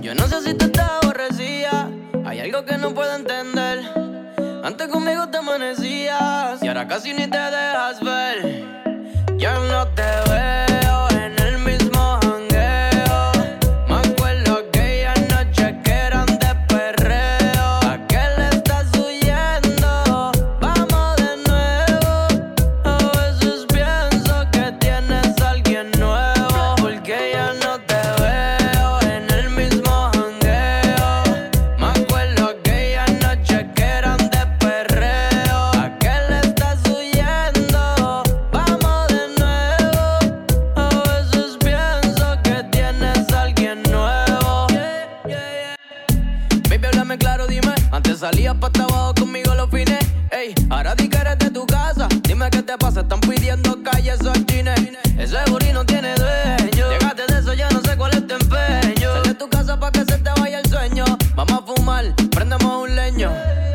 Yo no sé si tú estás aborrecida, hay algo que no puedo entender. Antes conmigo te amanecías y ahora casi ni te dejas ver. Ya no te veo en el mismo jangueo. Me acuerdo aquella noche que eran de perreo. ¿A qué le estás huyendo? Vamos de nuevo. A veces pienso que tienes a alguien nuevo, porque ya no te veo en el mismo jangueo. Me acuerdo aquella noche que eran de perreo. ¿A qué le estás huyendo? Vamos de nuevo. A veces pienso que tienes a alguien nuevo. Baby, háblame claro, dime. Antes salías pa' hasta abajo conmigo los fines. Ey, ahora di que eres de tu casa. Dime qué te pasa, están pidiendo calles o chines. Ese booty no tiene dueño. Llegaste de eso, ya no sé cuál es tu empeño. Sal de tu casa pa' que se te vaya el sueño. Vamos a fumar, prendemos un leño.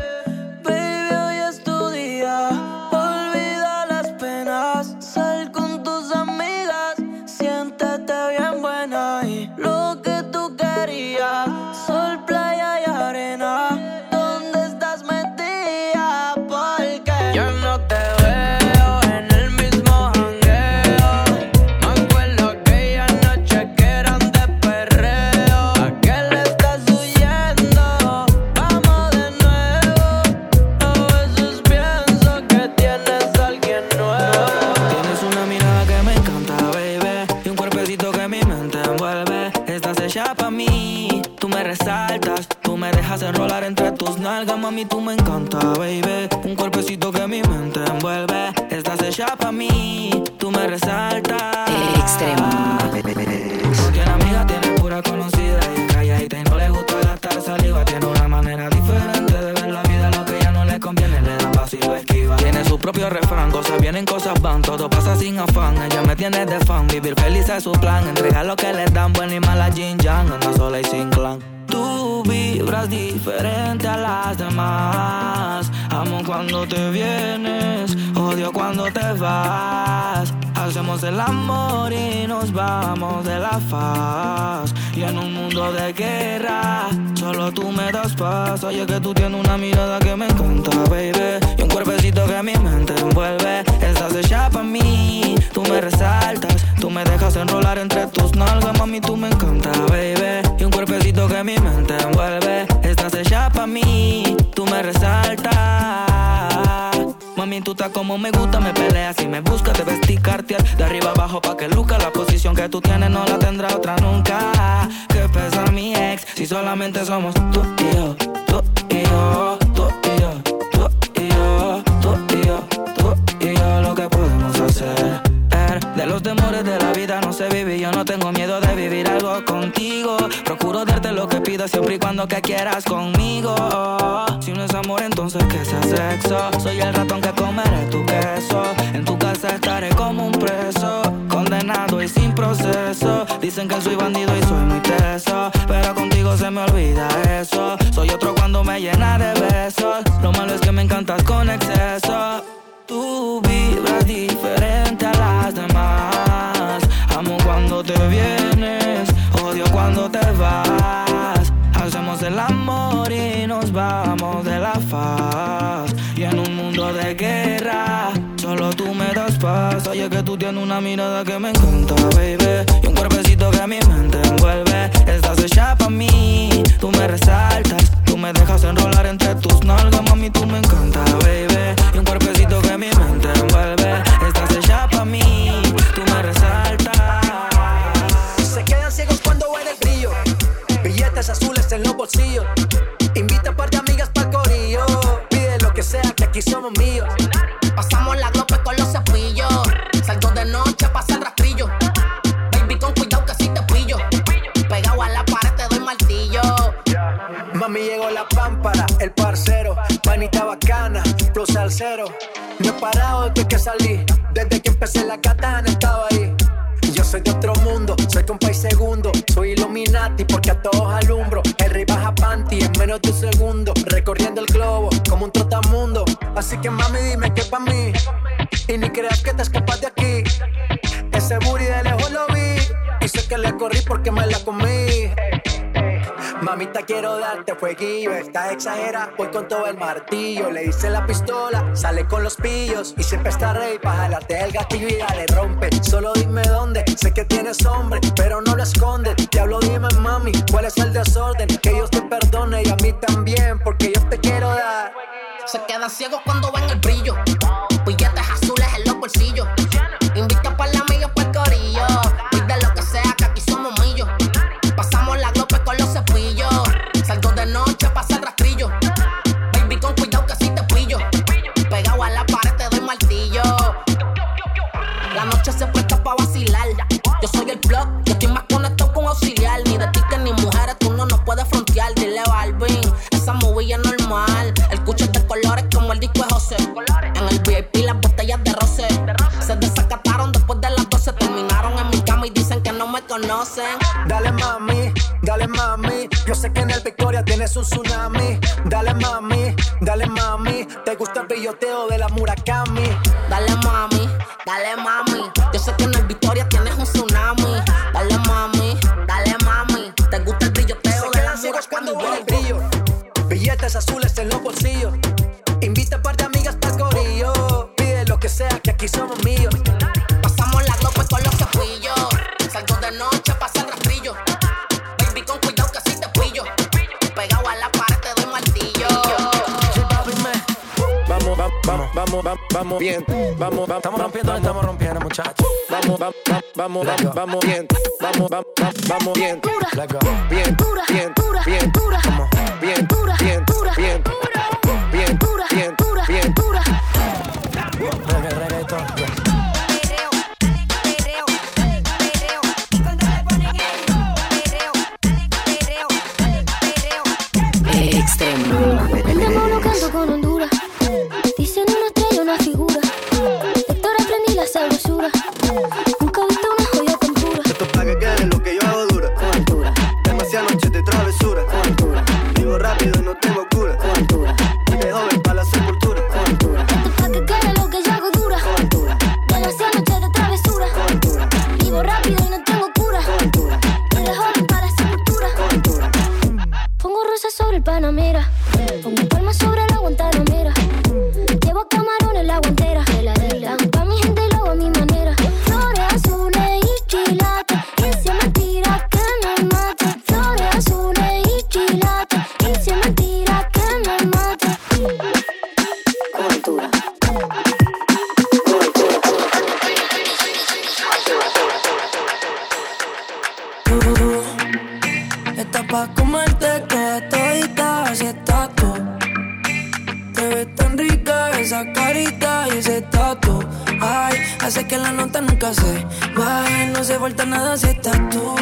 Baby, hoy es tu día. Olvida las penas. Sal con tus amigas. Siéntete bien buena. Y lo que tú querías. Sol, playa y arena. ¿Dónde estás metida? Porque yo no te veo en el mismo jangueo. Me acuerdo aquella noche que eran de perreo. ¿A qué le estás huyendo? Vamos de nuevo. A veces pienso que tienes a alguien nuevo. Tienes una mirada que me encanta, baby, y un cuerpecito que mi mente envuelve. Estás hecha pa' mí, tú me resaltas, tú me dejas enrolar entre tus nalgas, mami, tú me encanta, baby. Un cuerpecito que mi mente envuelve. Estás hecha pa' mí, tú me resaltas. Extremo. No tiene amiga, tiene pura conocida y calladita y no le gusta gastar saliva. Tiene una manera diferente de ver la vida, lo que ya no le conviene le da paso y lo esquiva. Tiene su propio refrán, cosas vienen, cosas van, todo pasa sin afán. Ella me tiene de fan, vivir feliz es su plan. Entregar lo que le dan, buena y mala Jin Yang, anda sola y sin clan. Tú vibras diferente a las demás. Amo cuando te vienes, odio cuando te vas. Hacemos el amor y nos vamos de la faz. Y en un mundo de guerra, solo tú me das paz. Oye, que tú tienes una mirada que me encanta, baby, y un cuerpecito que mi mente envuelve. Estás hecha pa' mí, tú me resaltas, tú me dejas enrolar entre tus nalgas, mami, tú me encanta, baby, y un cuerpecito que mi mente envuelve. Estás hecha pa' mí, tú me resaltas. Mami, tú estás como me gusta, me peleas y me buscas, te vestí Cartier de arriba abajo pa' que luzca. La posición que tú tienes no la tendrá otra nunca. Que pesa mi ex si solamente somos tú y yo, tú y yo, tú y yo, tú y yo, tú y yo, tú y yo. Lo que podemos hacer. De los temores de la vida no sé vivir. Yo no tengo miedo de vivir algo contigo. Procuro darte lo que pidas siempre y cuando que quieras conmigo. Si no es amor, entonces que sea sexo. Soy el ratón que comeré tu queso. En tu casa estaré como un preso, condenado y sin proceso. Dicen que soy bandido y soy muy teso, pero contigo se me olvida eso. Soy otro cuando me llena de besos. Lo malo es que me encantas con exceso. Tú vibras diferente a las demás. Amo cuando te vienes, odio cuando te vas. Hacemos el amor y nos vamos de la faz. Y en un mundo de guerra, solo tú me das paz. Oye, que tú tienes una mirada que me encanta, baby, y un cuerpecito que mi mente envuelve. Estás hecha pa' mí, tú me resaltas, tú me dejas enrolar entre tus nalgas, mami, tú me encanta, baby, y un cuerpecito que mi mente envuelve. Estás hecha pa' mí, tú me resaltas. Se quedan ciegos cuando ven el brillo, billetes azules en los bolsillos. Invita un par de amigas pa'l corillo. Pide lo que sea, que aquí somos míos. Pasamos la glope con los cepillos. Salgo de noche, pasa el rastrillo. Baby, con cuidado que si te pillo. Pegado a la pared te doy martillo. Mami, llegó la pámpara, el parcero. Panita bacana, flow salsero. No he parado desde que salí. Desde que empecé la katana estaba ahí. Yo soy de otro mundo, soy compa y segundo. Soy Illuminati porque a todos alumbro. El rey baja panty en menos de un segundo. Recorriendo el globo como un trotamundo. Así que mami, dime que pa' mí. Y ni creas que te escapas de aquí. Ese booty de lejos lo vi. Y sé que le corrí porque me la comí. Mamita, quiero darte fueguillo. Está exagera, voy con todo el martillo. Le hice la pistola, sale con los pillos. Y siempre está ready pa' jalarte el gatillo y dale rompe. Solo dime dónde, sé que tienes hombre, pero no lo escondes. Diablo, dime mami, ¿cuál es el desorden? Que Dios te perdone y a mí también, porque yo te quiero dar. Se quedan ciegos cuando ven el brillo. Billetes azules en los bolsillos. Invita para la amiga para el corillo. Pide lo que sea, que aquí somos millos. Pasamos la glope con los cepillos. Salgo de noche, pasa el rastrillo. Baby, con cuidado que si te pillo. Pegado a la pared te doy martillo. La noche se presta pa' vacilar. Yo soy el plug, yo estoy más conectado con auxiliar. Ni de tickets ni mujeres, tú no nos puedes frontear. Dile Balvin, esa movie es normal. El cucho es de colores como el disco de José. En el VIP las botellas de roce se desacataron después de las 12. Terminaron en mi cama y dicen que no me conocen. Dale mami, yo sé que en el Victoria tienes un tsunami. Dale mami, te gusta el brilloteo de la Murakami. Dale mami, yo sé que en el Victoria tienes un tsunami. Dale mami, te gusta el brilloteo de la Murakami. Cuando ve el brillo, billetes azules en los bolsillos. Invita a par de amigas pa'l corillo. Pide lo que sea, que aquí somos míos. Pasamos la glope con los cepillos. Salgo de noche, pasa el rastrillo. Baby, con cuidado que si te pillo. Pegado a la pared te doy martillo. Vamos bien. Estamos rompiendo, muchachos. Vamos bien. Vamos bien. Bien. Vendemos lo canto con Honduras. Dicen una estrella, una figura. Héctor aprendí la sabrosura. Nunca he visto una joya tan pura. Esto es pa' que quede lo que yo hago dura. Demasiadas noches de travesura. Vivo rápido y no tengo cura. De joven pa' la sepultura. Esto es pa' que quede lo que yo hago dura. Demasiadas noches de travesura. Vivo rápido y no tengo cura. De joven para la sepultura. Pongo rosas sobre el Panamera. Pongo palmas sobre la Guantanamera. Llevo camarón en la guantera. Hago pa' mi gente y lo hago a mi manera. Flores azules y quilates. Y si es mentira que me mate. Flores azules y quilates. Y si es mentira que me mate. Cobertura. Estás pa' comerte toda todita, así estás tú. Te ves tan rica esa carita y ese tatu. Ay, hace que la nota nunca se baje. No se falta nada si estás tú.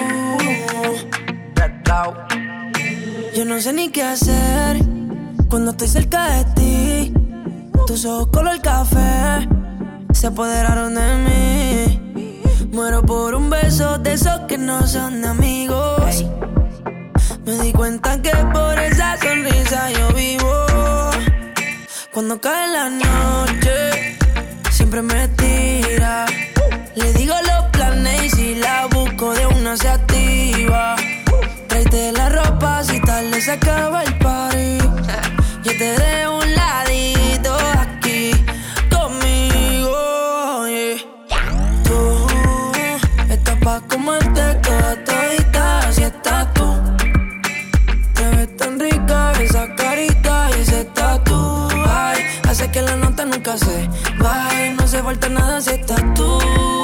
Yo no sé ni qué hacer cuando estoy cerca de ti. Tus ojos color café se apoderaron de mí. Muero por un beso de esos que no son amigos. Me di cuenta que por esa sonrisa yo vivo. Cuando cae la noche, siempre me tira. Le digo los planes y si la busco de una se activa. Tráete la ropa si tarde se acaba el party. Yo te dejo un ladito aquí conmigo, yeah. Tú estás pa' comerte toda todita, así estás tú. Te ves tan rica esa carita y ese tatu. Ay, hace que la nota nunca se baje. No se falta nada si estás tú.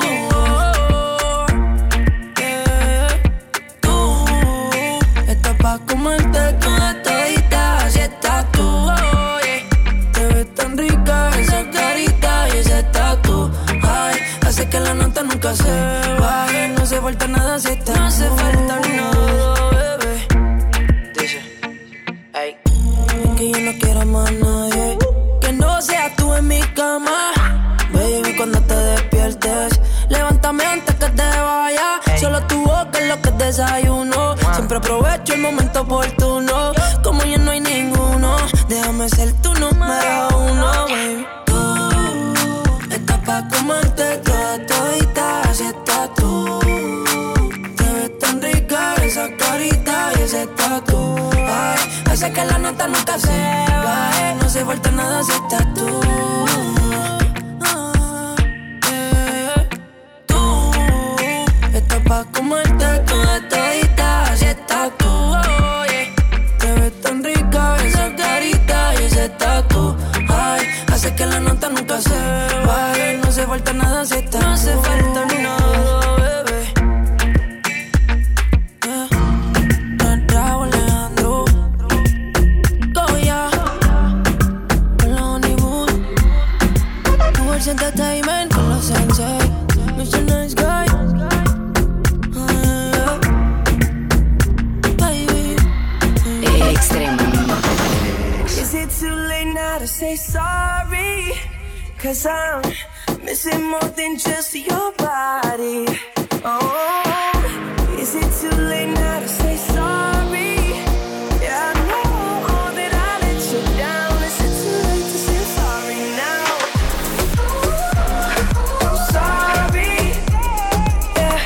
Tú estás pa' comerte toda todita, así estás tú. Te ves tan rica esa carita y ese tatu. Ay, hace que la nota nunca se baje. No se falta nada si estás tú. No se falta nada, bebé. Ey. Es que yo no quiero más nadie que no seas tú en mi cama. Baby, cuando te despiertes, levántame antes que te vayas. Solo tu boca es lo que desayuno. Siempre aprovecho el momento oportuno. Como ya no hay ninguno, déjame ser tu número uno, baby. Tú estás pa' comerte toda todita, así estás tú. Te ves tan rica esa carita y ese tatu. hace que la nota nunca se baje. No hace falta nada si estás tú. Tú estás pa' comerte toda todita. Si estás tú, oh, yeah. Te ves tan rica esa carita y ese tatu. Ay, hace que la nota nunca se baje. No hace falta nada si estás tú. No hace falta ni nada, bebé. Raúl Alejandro Goya Hollywood Towards Entertainment con los Sensei Mr. Nice Guy baby Extremo. Is it too late now to say sorry? 'Cause I'm missing more than just your body. Oh, is it too late now to say sorry? Yeah, I know that I let you down. Is it too late to say sorry now? I'm sorry. Yeah.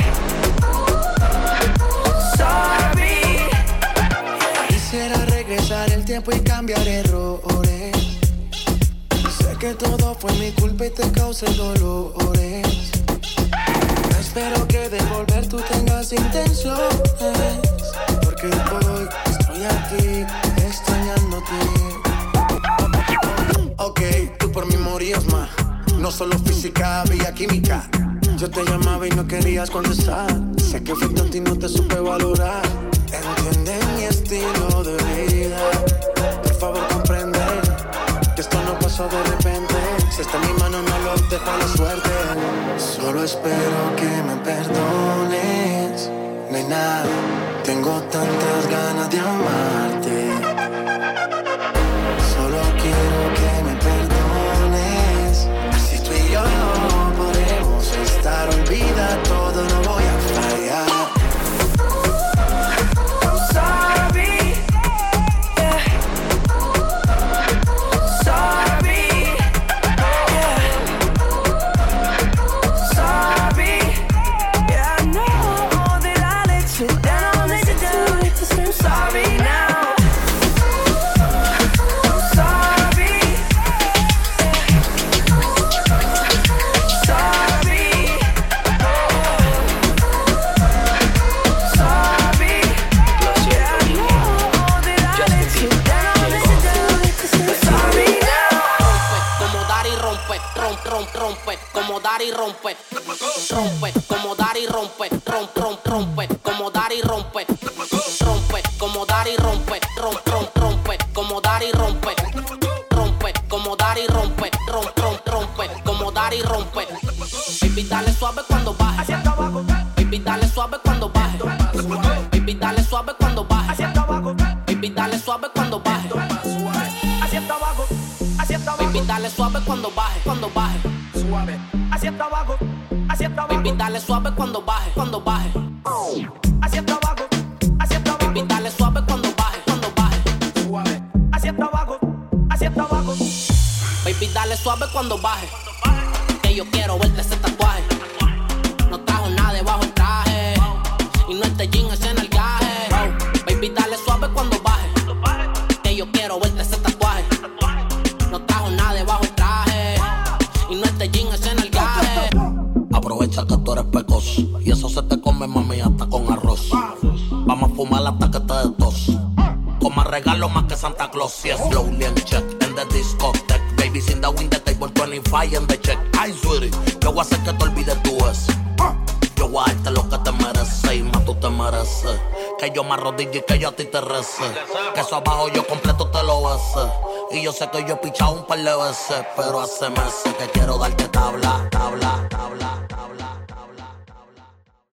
Sorry. Yeah. Quisiera regresar el tiempo y cambiar errores. Sé que todo fue mi culpa y te causé dolores. Espero que de volver tú tengas intenciones, porque hoy estoy aquí extrañándote. Ok, tú por mí morías más. No solo física, había química. Yo te llamaba y no querías contestar. Sé que fui tonto y no te supe valorar. Entiende mi estilo de vida. Por favor comprende que esto no pasó de repente. Si está en mi mano no lo dejo a la suerte. Solo espero que me perdones, nena. Tengo tantas ganas de amarte. Solo quiero que me perdones. Si tú y yo no podemos estar, olvida todo, no voy a fallar. I'm sorry. Yeah. Sorry. Yeah. Sorry. Yeah, I know that I let you down. Is it too late to say sorry now? I'm sorry. Yeah. Sorry. Sorry. Yeah, I know that I let you down. Is it too late to say sorry now? Como dar y rompe, rompe, como dar y rompe, rompe, como dar y rompe, rompe, como dar y rompe, rompe, como dar y rompe, rompe, como dar y rompe, rompe, como dar y rompe, rompe, como dar y rompe. Baby, dale suave cuando baje, baby, dale suave cuando baje, baby, dale suave cuando baje, baby, dale suave cuando baje. Baby, dale suave cuando baje, suave. Hacia abajo, baby, dale suave cuando baje, hacia abajo, baby, dale suave cuando baje, suave. Hacia abajo, baby, dale suave cuando baje. Que yo quiero verte ese tatuaje. No trajo nada debajo el traje y no este jean es en el gaje. Baby, dale suave cuando baje. Que yo quiero verte ese tatuaje. No trajo nada debajo el traje y no este jean es en el gaje. Aprovecha que tú eres pecoso y eso se te come, mami, hasta con arroz. Vamos a fumar hasta que te des tos. Como regalo más que Santa Claus. Yes, slowly and check in the discotheque. Babies in the wing, the table 25 and the check. Ay, sweetie, yo voy a hacer que te olvides tú eso. Yo voy a darte lo que te mereces y más tú te mereces. Que yo me arrodille y que yo a ti te rece. Que eso abajo yo completo te lo bese. Y yo sé que yo he pichado un par de veces, pero hace meses que quiero darte tabla, tabla, tabla.